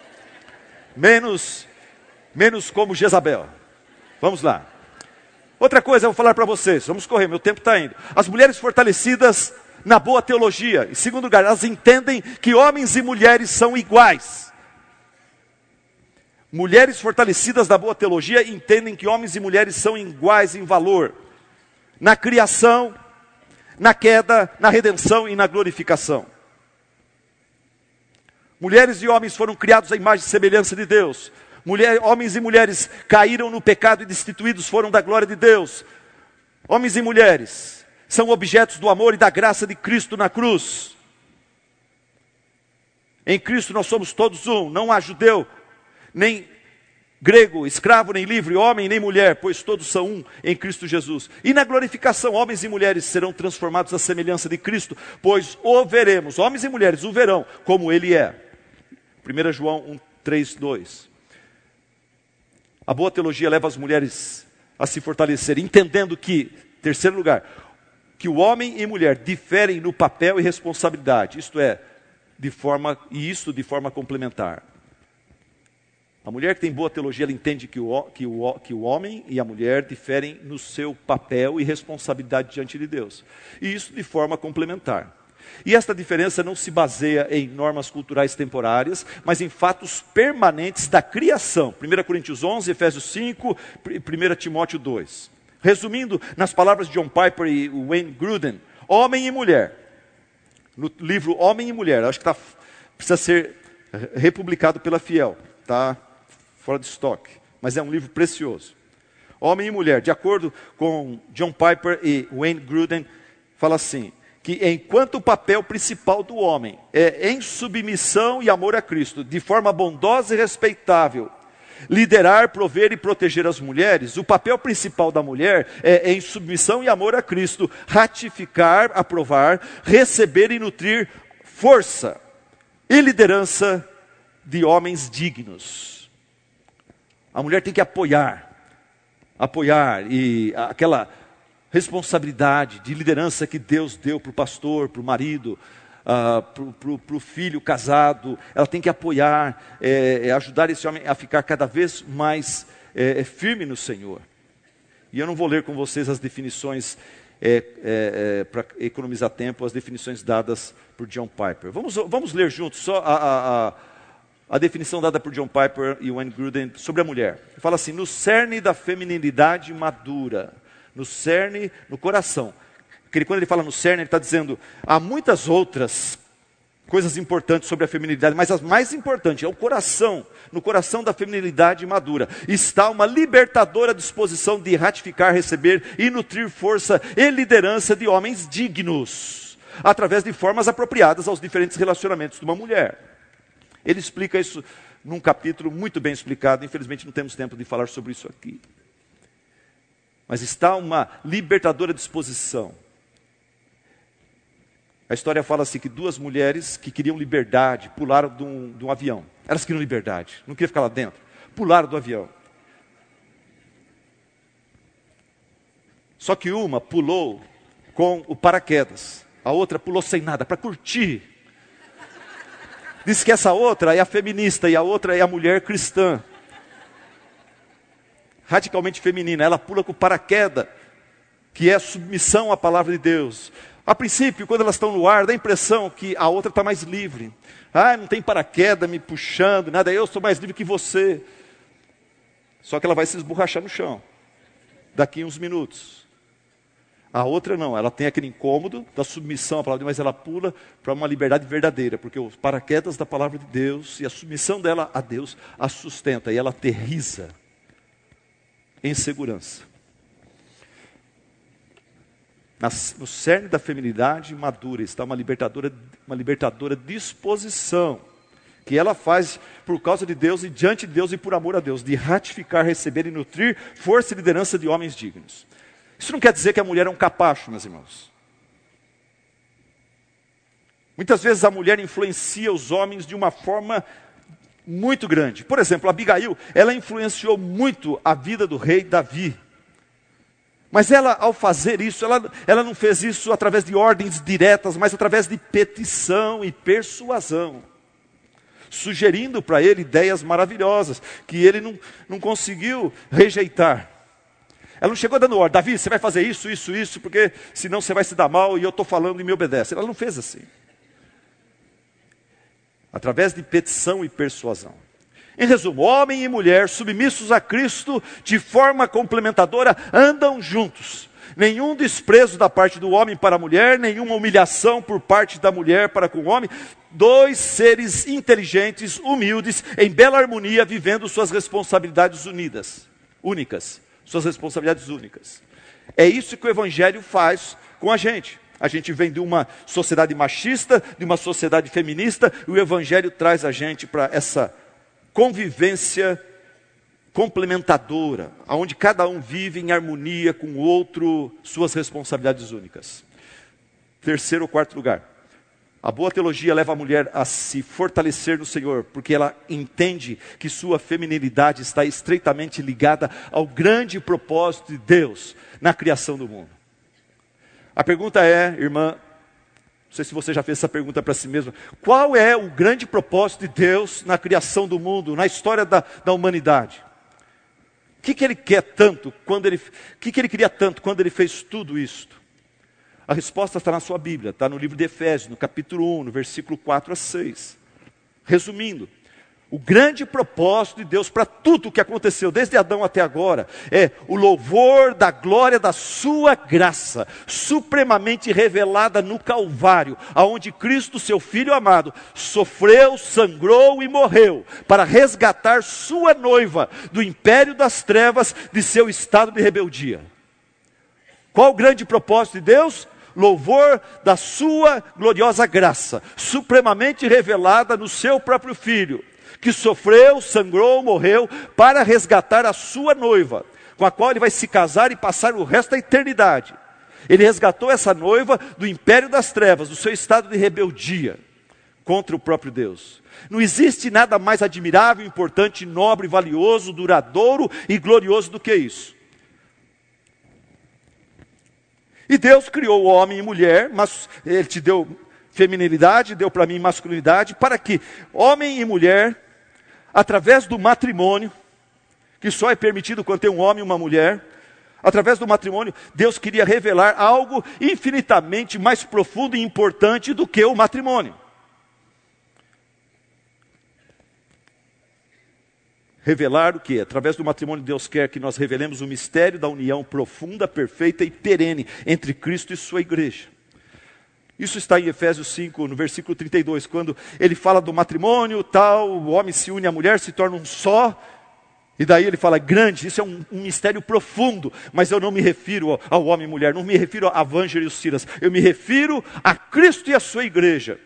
[SPEAKER 2] Menos como Jezabel. Vamos lá. Outra coisa eu vou falar para vocês, vamos correr, meu tempo está indo. As mulheres fortalecidas na boa teologia. Em segundo lugar, elas entendem que homens e mulheres são iguais. Mulheres fortalecidas na boa teologia entendem que homens e mulheres são iguais em valor. Na criação, na queda, na redenção e na glorificação. Mulheres e homens foram criados à imagem e semelhança de Deus. Homens e mulheres caíram no pecado e destituídos foram da glória de Deus. Homens e mulheres são objetos do amor e da graça de Cristo na cruz. Em Cristo nós somos todos um, não há judeu, nem grego, escravo, nem livre, homem, nem mulher, pois todos são um em Cristo Jesus. E na glorificação, homens e mulheres serão transformados à semelhança de Cristo, pois o veremos, homens e mulheres o verão como Ele é. 1 João 1:3-2. A boa teologia leva as mulheres a se fortalecer, entendendo que, terceiro lugar, que o homem e mulher diferem no papel e responsabilidade, isto é, de forma complementar. A mulher que tem boa teologia, ela entende que o homem e a mulher diferem no seu papel e responsabilidade diante de Deus. E isso de forma complementar. E esta diferença não se baseia em normas culturais temporárias, mas em fatos permanentes da criação. 1 Coríntios 11, Efésios 5, 1 Timóteo 2. Resumindo, nas palavras de John Piper e Wayne Grudem, homem e mulher. No livro Homem e Mulher, acho que precisa ser republicado pela Fiel. Está fora de estoque, mas é um livro precioso. Homem e mulher, de acordo com John Piper e Wayne Grudem, fala assim, que enquanto o papel principal do homem é em submissão e amor a Cristo, de forma bondosa e respeitável, liderar, prover e proteger as mulheres, o papel principal da mulher é em submissão e amor a Cristo, ratificar, aprovar, receber e nutrir força e liderança de homens dignos. A mulher tem que apoiar e responsabilidade de liderança que Deus deu para o pastor, para o marido, para o filho casado. Ela tem que apoiar, ajudar esse homem a ficar cada vez mais firme no Senhor. E eu não vou ler com vocês as definições, para economizar tempo, as definições dadas por John Piper. Vamos ler juntos só a definição dada por John Piper e Wayne Grudem sobre a mulher. Ele fala assim: no cerne da feminilidade madura, no cerne, no coração. Porque quando ele fala no cerne, ele está dizendo, há muitas outras coisas importantes sobre a feminilidade, mas as mais importantes é o coração. No coração da feminilidade madura está uma libertadora disposição de ratificar, receber e nutrir força e liderança de homens dignos, através de formas apropriadas aos diferentes relacionamentos de uma mulher. Ele explica isso num capítulo muito bem explicado. Infelizmente não temos tempo de falar sobre isso aqui. Mas está uma libertadora disposição. A história fala assim que duas mulheres que queriam liberdade pularam de um avião. Elas queriam liberdade, não queriam ficar lá dentro. Pularam do avião. Só que uma pulou com o paraquedas. A outra pulou sem nada, para curtir. Diz que essa outra é a feminista e a outra é a mulher cristã. Radicalmente feminina. Ela pula com o paraquedas, que é submissão à palavra de Deus. A princípio, quando elas estão no ar, dá a impressão que a outra está mais livre. Não tem paraquedas me puxando, nada, eu sou mais livre que você. Só que ela vai se esborrachar no chão, daqui a uns minutos. A outra não, ela tem aquele incômodo da submissão à palavra de Deus, mas ela pula para uma liberdade verdadeira, porque os paraquedas da palavra de Deus e a submissão dela a Deus a sustenta, e ela aterriza em segurança. No cerne da feminilidade madura está uma libertadora disposição, que ela faz por causa de Deus e diante de Deus e por amor a Deus, de ratificar, receber e nutrir força e liderança de homens dignos. Isso não quer dizer que a mulher é um capacho, meus irmãos. Muitas vezes a mulher influencia os homens de uma forma muito grande. Por exemplo, Abigail, ela influenciou muito a vida do rei Davi. Mas ela, ao fazer isso, ela não fez isso através de ordens diretas, mas através de petição e persuasão. Sugerindo para ele ideias maravilhosas, que ele não conseguiu rejeitar. Ela não chegou dando ordem: Davi, você vai fazer isso, isso, isso, porque senão você vai se dar mal e eu estou falando e me obedece. Ela não fez assim. Através de petição e persuasão. Em resumo, homem e mulher submissos a Cristo de forma complementadora andam juntos. Nenhum desprezo da parte do homem para a mulher, nenhuma humilhação por parte da mulher para com o homem. Dois seres inteligentes, humildes, em bela harmonia, vivendo suas responsabilidades únicas. Suas responsabilidades únicas. É isso que o Evangelho faz com a gente. A gente vem de uma sociedade machista, de uma sociedade feminista, e o Evangelho traz a gente para essa convivência complementadora, onde cada um vive em harmonia com o outro, suas responsabilidades únicas. Terceiro ou quarto lugar. A boa teologia leva a mulher a se fortalecer no Senhor, porque ela entende que sua feminilidade está estreitamente ligada ao grande propósito de Deus na criação do mundo. A pergunta é, irmã, não sei se você já fez essa pergunta para si mesma: qual é o grande propósito de Deus na criação do mundo, na história da humanidade? O que ele quer tanto, o que ele queria tanto quando ele fez tudo isto? A resposta está na sua Bíblia, está no livro de Efésios, no capítulo 1, no versículo 4 a 6. Resumindo, o grande propósito de Deus para tudo o que aconteceu, desde Adão até agora, é o louvor da glória da sua graça, supremamente revelada no Calvário, aonde Cristo, seu Filho amado, sofreu, sangrou e morreu, para resgatar sua noiva do império das trevas, de seu estado de rebeldia. Qual o grande propósito de Deus? Louvor da sua gloriosa graça, supremamente revelada no seu próprio Filho, que sofreu, sangrou, morreu, para resgatar a sua noiva, com a qual ele vai se casar e passar o resto da eternidade. Ele resgatou essa noiva do império das trevas, do seu estado de rebeldia contra o próprio Deus. Não existe nada mais admirável, importante, nobre, valioso, duradouro e glorioso do que isso. E Deus criou o homem e mulher, mas Ele te deu feminilidade, deu para mim masculinidade, para que homem e mulher, através do matrimônio, que só é permitido quando tem um homem e uma mulher, através do matrimônio, Deus queria revelar algo infinitamente mais profundo e importante do que o matrimônio. Revelar o que? Através do matrimônio, Deus quer que nós revelemos o mistério da união profunda, perfeita e perene entre Cristo e sua igreja. Isso está em Efésios 5, no versículo 32, quando ele fala do matrimônio, tal, o homem se une à mulher, se torna um só, e daí ele fala, grande, isso é um mistério profundo, mas eu não me refiro ao homem e mulher, não me refiro a Vângelo e os Silas, eu me refiro a Cristo e a sua igreja.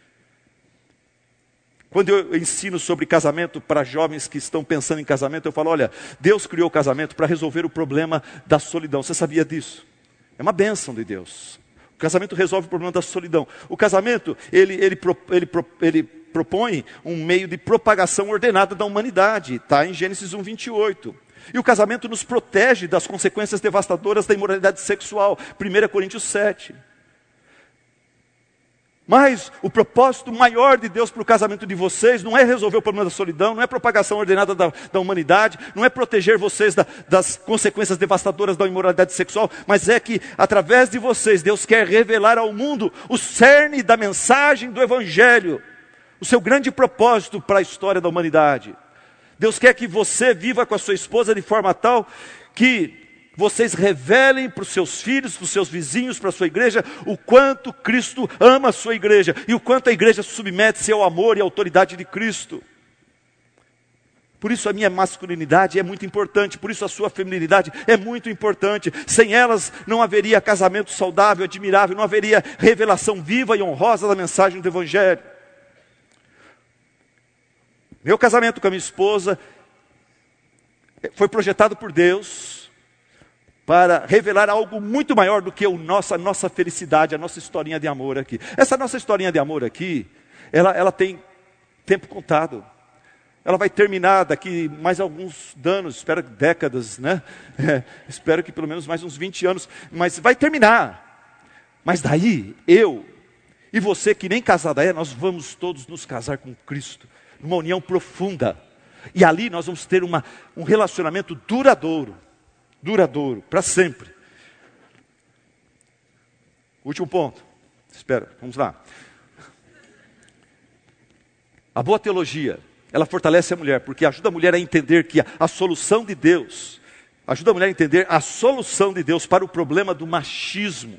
[SPEAKER 2] Quando eu ensino sobre casamento para jovens que estão pensando em casamento, eu falo, olha, Deus criou o casamento para resolver o problema da solidão. Você sabia disso? É uma bênção de Deus. O casamento resolve o problema da solidão. O casamento, ele propõe um meio de propagação ordenada da humanidade. Está em Gênesis 1, 28. E o casamento nos protege das consequências devastadoras da imoralidade sexual. 1 Coríntios 7. Mas o propósito maior de Deus para o casamento de vocês não é resolver o problema da solidão, não é propagação ordenada da humanidade, não é proteger vocês das consequências devastadoras da imoralidade sexual, mas é que através de vocês Deus quer revelar ao mundo o cerne da mensagem do Evangelho, o seu grande propósito para a história da humanidade. Deus quer que você viva com a sua esposa de forma tal que vocês revelem para os seus filhos, para os seus vizinhos, para a sua igreja, o quanto Cristo ama a sua igreja e o quanto a igreja submete-se ao amor e à autoridade de Cristo. Por isso a minha masculinidade é muito importante, por isso a sua feminilidade é muito importante. Sem elas não haveria casamento saudável, admirável, não haveria revelação viva e honrosa da mensagem do Evangelho. Meu casamento com a minha esposa foi projetado por Deus para revelar algo muito maior do que a nossa felicidade, a nossa historinha de amor aqui. Essa nossa historinha de amor aqui, ela tem tempo contado. Ela vai terminar daqui mais alguns anos, espero décadas, né? Espero que pelo menos mais uns 20 anos, mas vai terminar. Mas daí, eu e você que nem casada é, nós vamos todos nos casar com Cristo, numa união profunda. E ali nós vamos ter um relacionamento duradouro, para sempre. Último ponto. Espera, vamos lá. A boa teologia, ela fortalece a mulher, porque ajuda a mulher a entender que a solução de Deus, ajuda a mulher a entender a solução de Deus para o problema do machismo.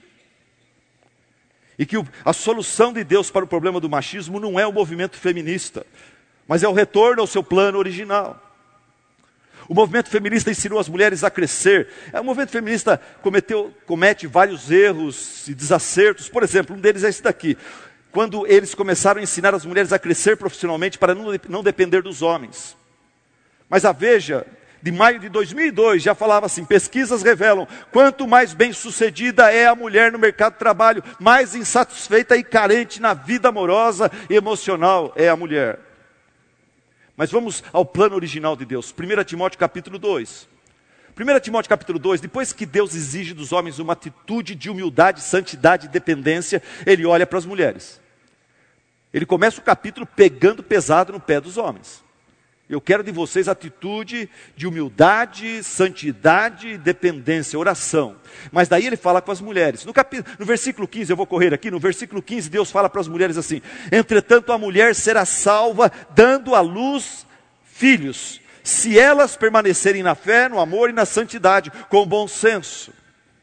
[SPEAKER 2] E que a solução de Deus para o problema do machismo não é o movimento feminista, mas é o retorno ao seu plano original. O movimento feminista ensinou as mulheres a crescer. O movimento feminista comete vários erros e desacertos. Por exemplo, um deles é esse daqui. Quando eles começaram a ensinar as mulheres a crescer profissionalmente para não depender dos homens. Mas a Veja, de maio de 2002, já falava assim, pesquisas revelam, quanto mais bem-sucedida é a mulher no mercado de trabalho, mais insatisfeita e carente na vida amorosa e emocional é a mulher. Mas vamos ao plano original de Deus. 1 Timóteo capítulo 2. 1 Timóteo capítulo 2, depois que Deus exige dos homens uma atitude de humildade, santidade e dependência, Ele olha para as mulheres. Ele começa o capítulo pegando pesado no pé dos homens. Eu quero de vocês atitude de humildade, santidade, dependência, oração. Mas daí ele fala com as mulheres. No versículo 15, eu vou correr aqui, no versículo 15 Deus fala para as mulheres assim, entretanto a mulher será salva, dando à luz filhos, se elas permanecerem na fé, no amor e na santidade, com bom senso.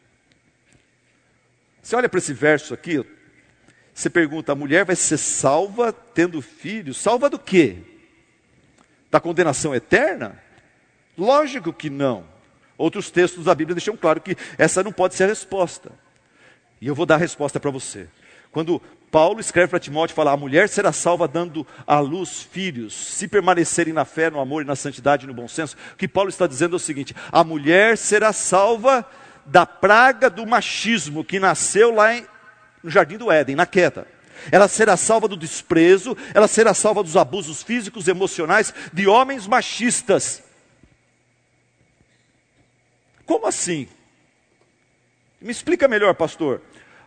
[SPEAKER 2] Você olha para esse verso aqui, você pergunta, a mulher vai ser salva tendo filhos? Salva do quê? Da condenação eterna? Lógico que não. Outros textos da Bíblia deixam claro que essa não pode ser a resposta. E eu vou dar a resposta para você. Quando Paulo escreve para Timóteo, fala, a mulher será salva dando à luz filhos, se permanecerem na fé, no amor e na santidade e no bom senso. O que Paulo está dizendo é o seguinte, a mulher será salva da praga do machismo que nasceu lá no Jardim do Éden, na queda. Ela será salva do desprezo, ela será salva dos abusos físicos e emocionais de homens machistas. Como assim? Me explica melhor, pastor.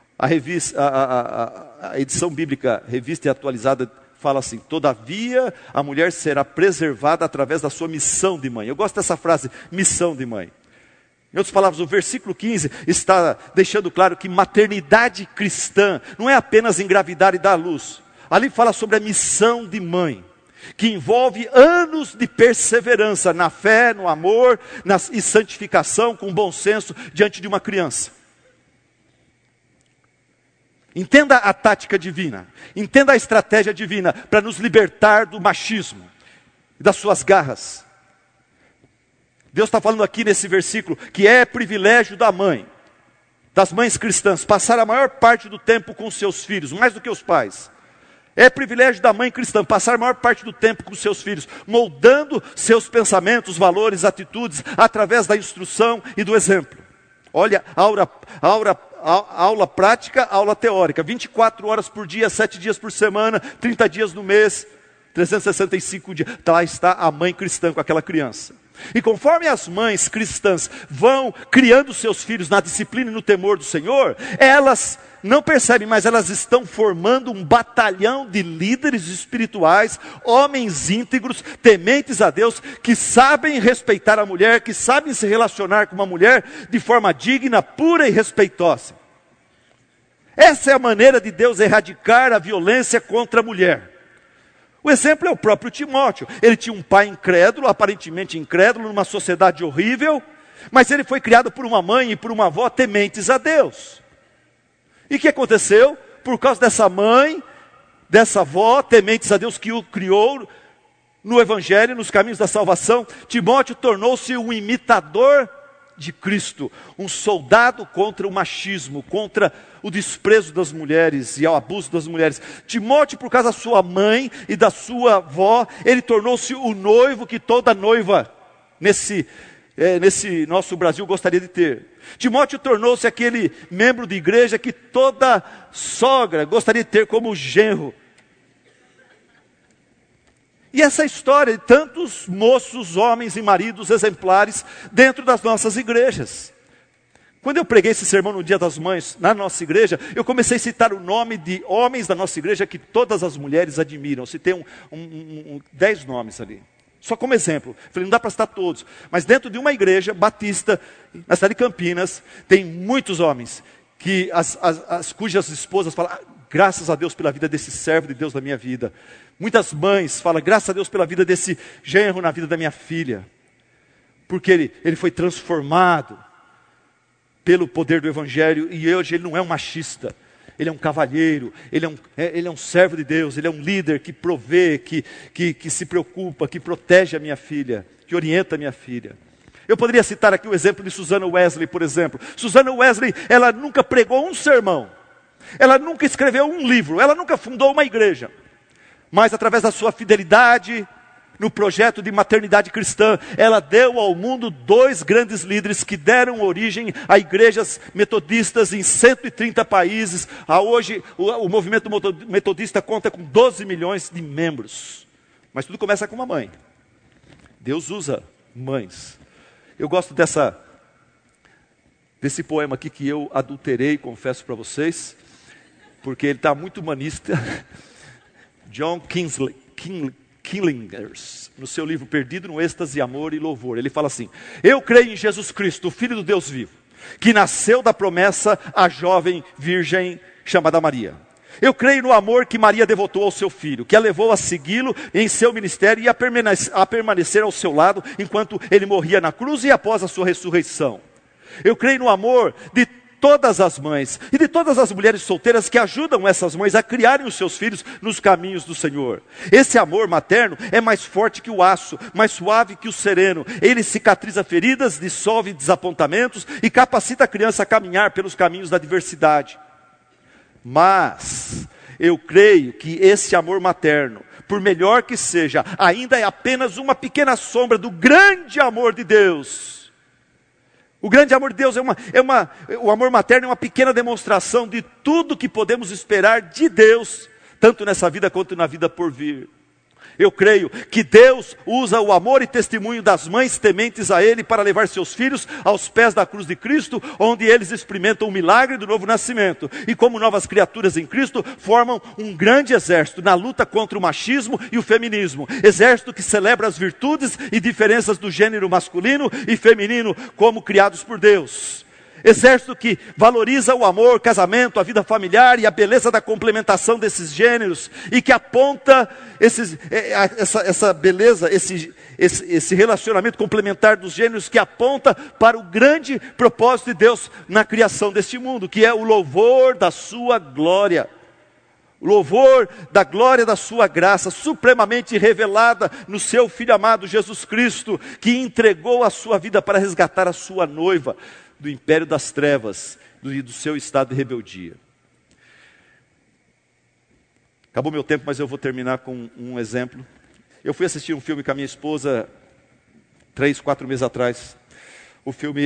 [SPEAKER 2] A edição bíblica Revista e Atualizada fala assim: todavia a mulher será preservada através da sua missão de mãe. Eu gosto dessa frase, missão de mãe. Em outras palavras, o versículo 15 está deixando claro que maternidade cristã não é apenas engravidar e dar à luz. Ali fala sobre a missão de mãe, que envolve anos de perseverança na fé, no amor e santificação, com bom senso diante de uma criança. Entenda a tática divina, entenda a estratégia divina para nos libertar do machismo, das suas garras. Deus está falando aqui nesse versículo que é privilégio da mãe, das mães cristãs, passar a maior parte do tempo com seus filhos, mais do que os pais. É privilégio da mãe cristã passar a maior parte do tempo com seus filhos, moldando seus pensamentos, valores, atitudes, através da instrução e do exemplo. Olha, aula prática, aula teórica, 24 horas por dia, 7 dias por semana, 30 dias no mês, 365 dias. Lá está a mãe cristã com aquela criança. E conforme as mães cristãs vão criando seus filhos na disciplina e no temor do Senhor, elas não percebem, mas elas estão formando um batalhão de líderes espirituais, homens íntegros, tementes a Deus, que sabem respeitar a mulher, que sabem se relacionar com uma mulher de forma digna, pura e respeitosa. Essa é a maneira de Deus erradicar a violência contra a mulher. O exemplo é o próprio Timóteo. Ele tinha um pai incrédulo, aparentemente incrédulo, numa sociedade horrível, mas ele foi criado por uma mãe e por uma avó tementes a Deus. E o que aconteceu? Por causa dessa mãe, dessa avó, tementes a Deus, que o criou no Evangelho, nos caminhos da salvação, Timóteo tornou-se um imitador de Cristo, um soldado contra o machismo, contra o desprezo das mulheres e ao abuso das mulheres. Timóteo, por causa da sua mãe e da sua avó, ele tornou-se o noivo que toda noiva nesse nosso Brasil gostaria de ter. Timóteo tornou-se aquele membro de igreja que toda sogra gostaria de ter como genro. E essa história de tantos moços, homens e maridos exemplares dentro das nossas igrejas. Quando eu preguei esse sermão no Dia das Mães, na nossa igreja, eu comecei a citar o nome de homens da nossa igreja que todas as mulheres admiram. Eu citei 10 nomes ali, só como exemplo. Falei, não dá para citar todos. Mas dentro de uma igreja batista, na cidade de Campinas, tem muitos homens que cujas esposas falam, graças a Deus pela vida desse servo de Deus na minha vida. Muitas mães falam, graças a Deus pela vida desse genro na vida da minha filha. Porque ele foi transformado pelo poder do Evangelho, e hoje ele não é um machista, ele é um cavalheiro, ele é um servo de Deus, ele é um líder que provê, que se preocupa, que protege a minha filha, que orienta a minha filha. Eu poderia citar aqui o exemplo de Susana Wesley, por exemplo. Susana Wesley, ela nunca pregou um sermão, ela nunca escreveu um livro, ela nunca fundou uma igreja, mas através da sua fidelidade no projeto de maternidade cristã, ela deu ao mundo 2 grandes líderes que deram origem a igrejas metodistas em 130 países. Hoje o movimento metodista conta com 12 milhões de membros. Mas tudo começa com uma mãe. Deus usa mães. Eu gosto desse poema aqui que eu adulterei, confesso para vocês, porque ele está muito humanista. John Killingers, no seu livro Perdido no Êxtase, Amor e Louvor, ele fala assim: eu creio em Jesus Cristo, o Filho do Deus vivo, que nasceu da promessa à jovem virgem chamada Maria. Eu creio no amor que Maria devotou ao seu filho, que a levou a segui-lo em seu ministério e a permanecer ao seu lado enquanto ele morria na cruz e após a sua ressurreição. Eu creio no amor de todas as mães e de todas as mulheres solteiras que ajudam essas mães a criarem os seus filhos nos caminhos do Senhor. Esse amor materno é mais forte que o aço, mais suave que o sereno. Ele cicatriza feridas, dissolve desapontamentos e capacita a criança a caminhar pelos caminhos da diversidade. Mas eu creio que esse amor materno, por melhor que seja, ainda é apenas uma pequena sombra do grande amor de Deus. O grande amor de Deus o amor materno é uma pequena demonstração de tudo que podemos esperar de Deus, tanto nessa vida quanto na vida por vir. Eu creio que Deus usa o amor e testemunho das mães tementes a Ele para levar seus filhos aos pés da cruz de Cristo, onde eles experimentam o milagre do novo nascimento. E como novas criaturas em Cristo, formam um grande exército na luta contra o machismo e o feminismo. Exército que celebra as virtudes e diferenças do gênero masculino e feminino como criados por Deus. Exército que valoriza o amor, casamento, a vida familiar e a beleza da complementação desses gêneros, e que aponta essa beleza, esse relacionamento complementar dos gêneros, que aponta para o grande propósito de Deus na criação deste mundo, que é o louvor da sua glória. O louvor da glória da sua graça, supremamente revelada no seu Filho amado Jesus Cristo, que entregou a sua vida para resgatar a sua noiva do império das trevas e do seu estado de rebeldia. Acabou meu tempo, mas eu vou terminar com um exemplo. Eu fui assistir um filme com a minha esposa 3, 4 meses atrás. O filme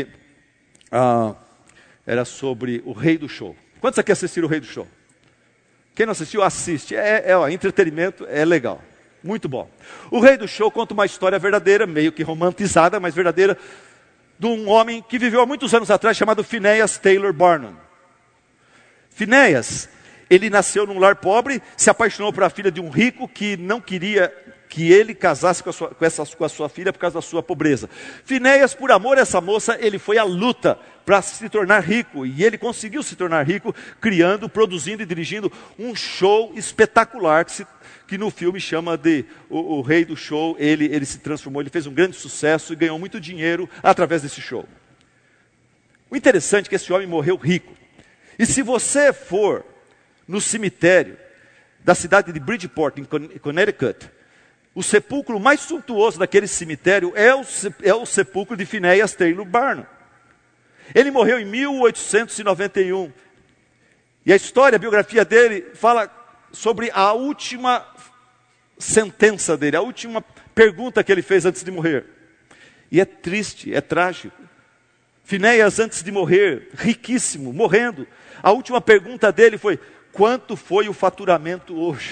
[SPEAKER 2] era sobre o Rei do Show. Quantos aqui assistiram o Rei do Show? Quem não assistiu, assiste. Entretenimento, é legal. Muito bom. O Rei do Show conta uma história verdadeira, meio que romantizada, mas verdadeira, de um homem que viveu há muitos anos atrás, chamado Phineas Taylor Barnum. Phineas, ele nasceu num lar pobre, se apaixonou por a filha de um rico que não queria que ele casasse com a sua filha por causa da sua pobreza. Phineas, por amor a essa moça, ele foi à luta para se tornar rico, e ele conseguiu se tornar rico, criando, produzindo e dirigindo um show espetacular, que no filme chama de o Rei do Show. Ele se transformou, ele fez um grande sucesso e ganhou muito dinheiro através desse show. O interessante é que esse homem morreu rico. E se você for no cemitério da cidade de Bridgeport, em Connecticut, o sepulcro mais suntuoso daquele cemitério é o sepulcro de Phineas Taylor Barnum. Ele morreu em 1891. E a biografia dele fala sobre a última sentença dele, a última pergunta que ele fez antes de morrer. E é triste, é trágico. Phineas, antes de morrer, riquíssimo, morrendo, a última pergunta dele foi: quanto foi o faturamento hoje?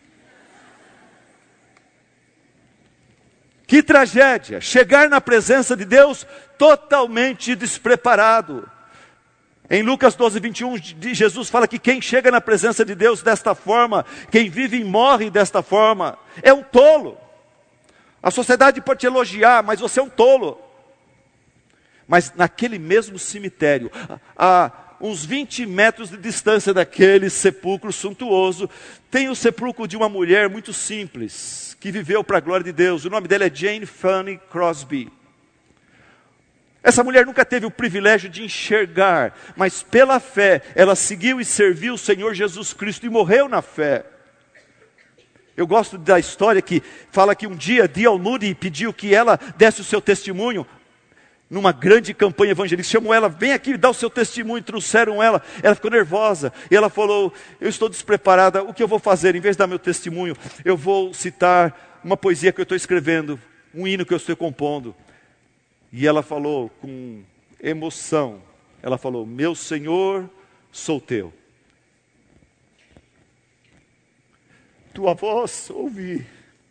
[SPEAKER 2] Que tragédia, chegar na presença de Deus totalmente despreparado. Em Lucas 12, 21, Jesus fala que quem chega na presença de Deus desta forma, quem vive e morre desta forma, é um tolo. A sociedade pode te elogiar, mas você é um tolo. Mas naquele mesmo cemitério, a uns 20 metros de distância daquele sepulcro suntuoso, tem o sepulcro de uma mulher muito simples, que viveu para a glória de Deus. O nome dela é Jane Fanny Crosby. Essa mulher nunca teve o privilégio de enxergar, mas pela fé, ela seguiu e serviu o Senhor Jesus Cristo e morreu na fé. Eu gosto da história que fala que um dia D.L. Moody pediu que ela desse o seu testemunho numa grande campanha evangelística. Chamou ela: vem aqui dar o seu testemunho. Trouxeram ela ficou nervosa, e ela falou: eu estou despreparada, o que eu vou fazer? Em vez de dar meu testemunho, eu vou citar uma poesia que eu estou escrevendo, um hino que eu estou compondo. E ela falou com emoção, ela falou: meu Senhor, sou teu. Tua voz ouvi.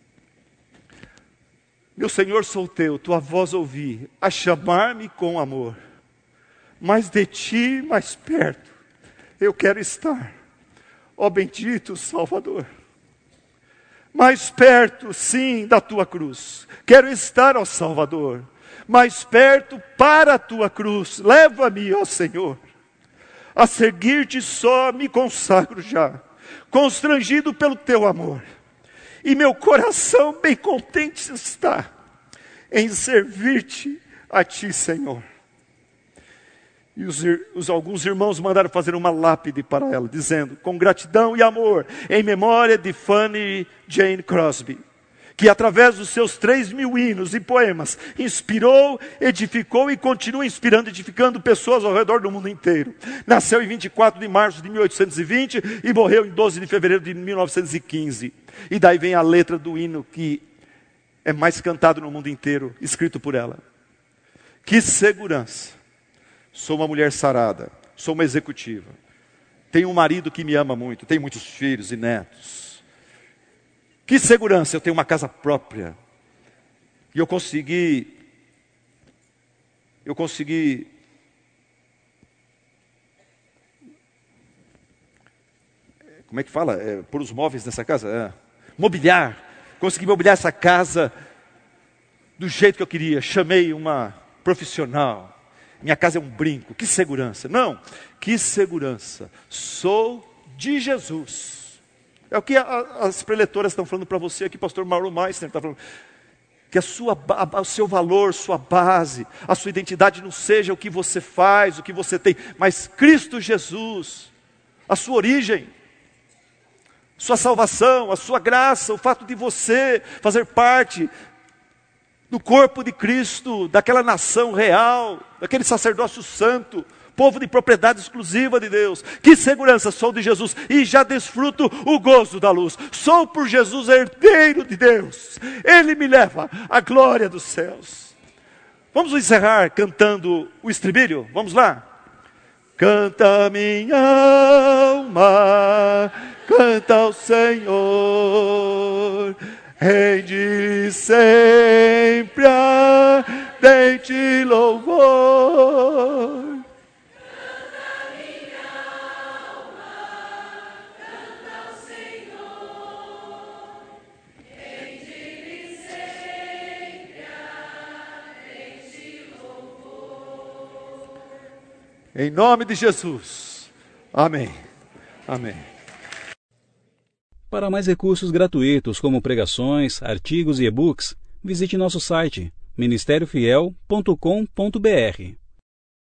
[SPEAKER 2] Meu Senhor, sou teu, tua voz ouvi, a chamar-me com amor. Mas de ti mais perto eu quero estar, ó bendito Salvador. Mais perto, sim, da tua cruz, quero estar, ó Salvador. Mais perto para a tua cruz, leva-me, ó Senhor. A seguir-te só me consagro já, constrangido pelo teu amor. E meu coração bem contente está em servir-te a ti, Senhor. E alguns irmãos mandaram fazer uma lápide para ela, dizendo: com gratidão e amor, em memória de Fanny Jane Crosby, que através dos seus 3.000 hinos e poemas, inspirou, edificou e continua inspirando, edificando pessoas ao redor do mundo inteiro. Nasceu em 24 de março de 1820 e morreu em 12 de fevereiro de 1915. E daí vem a letra do hino que é mais cantado no mundo inteiro, escrito por ela. Que segurança! Sou uma mulher sarada, sou uma executiva. Tenho um marido que me ama muito, tenho muitos filhos e netos. Que segurança, eu tenho uma casa própria. E eu consegui como é que fala? Pôr os móveis nessa casa? Mobiliar. Consegui mobiliar essa casa do jeito que eu queria. Chamei uma profissional. Minha casa é um brinco. Que segurança. Não, que segurança. Sou de Jesus. É o que as preletoras estão falando para você aqui, pastor Mauro Meister está falando. Que o seu valor, sua base, a sua identidade não seja o que você faz, o que você tem, mas Cristo Jesus, a sua origem, sua salvação, a sua graça, o fato de você fazer parte do corpo de Cristo, daquela nação real, daquele sacerdócio santo, povo de propriedade exclusiva de Deus. Que segurança, sou de Jesus e já desfruto o gozo da luz. Sou por Jesus herdeiro de Deus. Ele me leva à glória dos céus. Vamos encerrar cantando o estribilho? Vamos lá? Canta minha alma, canta ao Senhor, rende sempre a ardente louvor. Em nome de Jesus. Amém. Amém.
[SPEAKER 1] Para mais recursos gratuitos como pregações, artigos e e-books, visite nosso site ministériofiel.com.br.